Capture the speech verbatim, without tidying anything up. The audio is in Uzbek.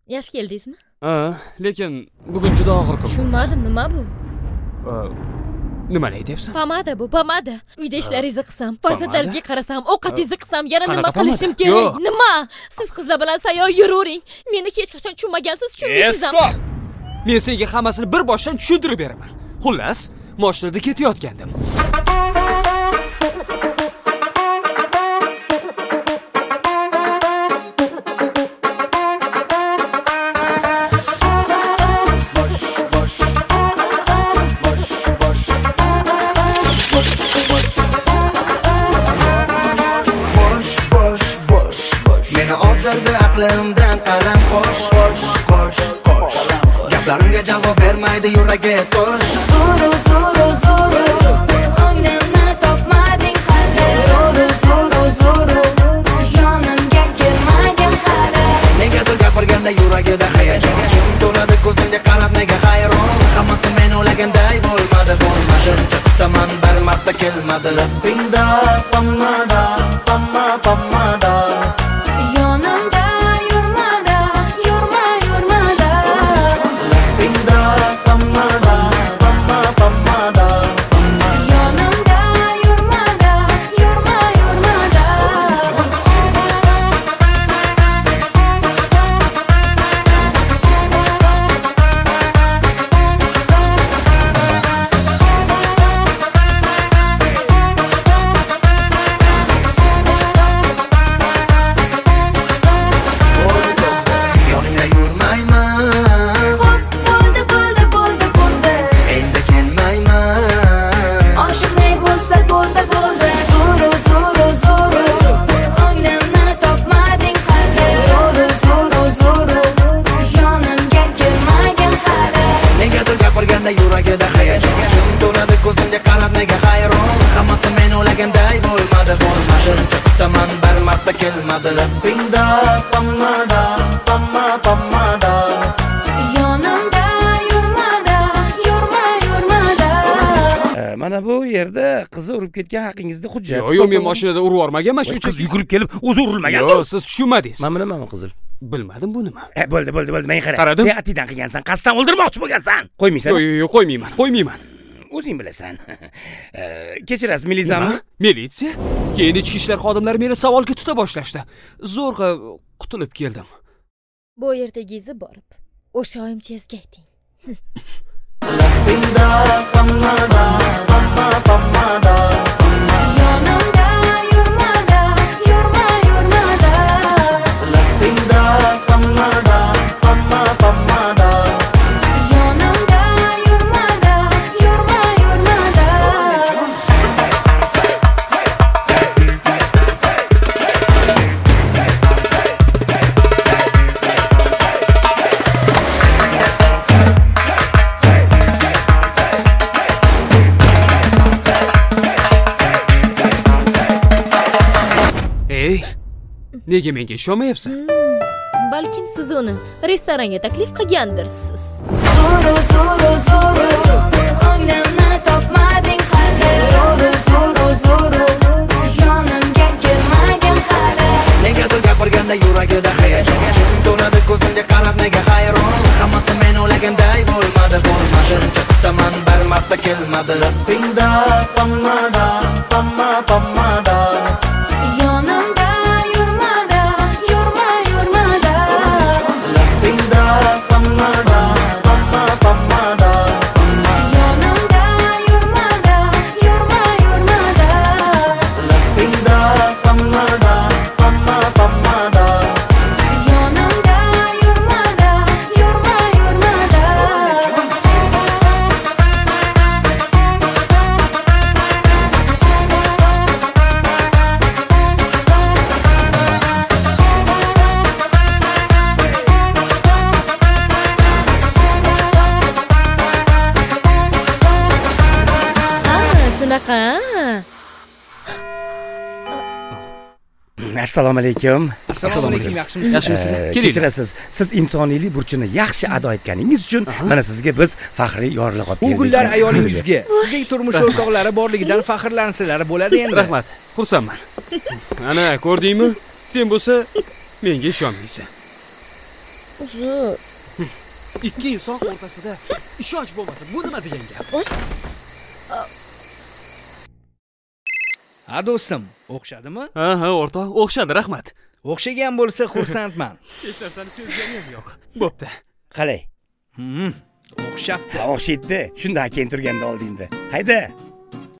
Yaxshi keldingizmi? Ha, lekin bugun juda og'ir kun. Tushunmadim, nima bu? Nima deyapsan? Pomada bu, pomada. Uyda ishlaringizni qilsam, farzandlaringizga qarasam, ovqatingizni qilsam, yana nima qilishim kerak? Nima? Siz qizlar bilan sayyor yuravering. Meni hech qachon tushunmagansiz, tushunmaysiz ham. Stop! Men senga hammasini bir boshdan tushuntirib beraman. Xullas, mashinada ketayotgandim. Aqlimdan qalam qo'sh, qo'sh, qo'sh, qo'sh. Gaplarimga javob bermaydi yuragi to'sh. Zo'ru, zo'ru, zo'ru, ko'nglimni topmading hali. Zo'ru, zo'ru, zo'ru, yonimga kelmagin hali. Negadir gapirganda yuragida hayajon, chim to'ladi ko'zimga qarab nega hayron. Hammasi men o'ylaganday bo'lmadi, bo'lmadi. Shuncha kutaman bir marta kelmadi. Labbingda pomada, pomma, pomada. Yuragida hayajon, chim to'ladi ko'zimga qarab nega hayron. Hammasi men o'ylaganday bo'lmadi, bo'lmadi. Shuncha kutaman bir marta kelmadi. Labbingda pomada, pomma, pomada. Yonimda yurmada, yurma, yurmada. Mana bu yerda qizni urib ketgan haqingizda hujjat. Yo'q, yo'q, men mashinada urib yormaganman, shu qiz yugurib kelib o'zi urilmagan. Yo'q, siz tushunmadingiz. Mana nima qizil? Bilmadim bu nima. E, bo'ldi, bo'ldi, bo'ldi. Men qara. Qaradim. Sen atidan qilgansan, qasddan o'ldirmoqchi bo'lgansan. Qo'ymaysan? Yo'q, yo'q, qo'ymayman, qo'ymayman. O'zing bilasan. Kechirasiz, militsiyami? Militsiya? Keyin ichki ishlar xodimlari meni savolga tuta boshlashdi. Zo'rg'a qutulib keldim. Bu yerdagizni borib, o'sha oyimchangizga ayting. Labbingda pomada, pomma, pomada. Yonimda yurmada, yurma, yurmada. Labbingda pomada, pomma, pomada. Yonimda yurmada, yurma, yurmada. Ey, nega menga ishonmayapsan? Balkim siz uni restoranga taklif qilgandirsiz. Zo'ru, zo'ru, zo'ru, ko'nglimni topmading hali. Zo'ru, zo'ru, zo'ru, yonimga kelmagin hali. Negadir gapirganda yuragida hayajon, chim to'ladi ko'zimga qarab nega hayron. Hammasi men o'ylaganday bo'lmadi, bo'lmadi. Shuncha kutaman bir marta kelmadi. Labbingda pomada, pomma, pomada. Yonimda yurmada, yurma, yurmada. Labbingda pomada, pomma, pomada. Yonimda yurmada, yurma, yurmada. Labbingda pomada, pomma, pomada. Yonimda yurmada, yurma, yurmada. Shunaqa. Assalomu alaykum. Assalomu alaykum. Yaxshimisiz? Yaxshimisiz? Kechirasiz. Siz insoniylik burchini yaxshi ado etganingiz uchun mana sizga biz faxriy yorliq olib keldik. Bu gullar ayolingizga, sizning turmush o'rtoqlari borligidan faxrlansalar bo'ladi endi. Rahmat. Xursandman. Ana, ko'rdingmi? Sen bo'lsa menga ishonmaysan. Uzr. Ikki inson o'rtasida ishonch bo'lmasa, bu nima degan gap? Ha do'stim, o'xshadimi? Ha, ha, o'rtoq, o'xshadi, rahmat. O'xshagan bo'lsa xursandman. Hech narsani sezganim yo'q. Bo'pti. Qalay? Hmm, o'xshabdi. Ha, o'xshaydi. Shunda keyin turganda oldingda. Hayda.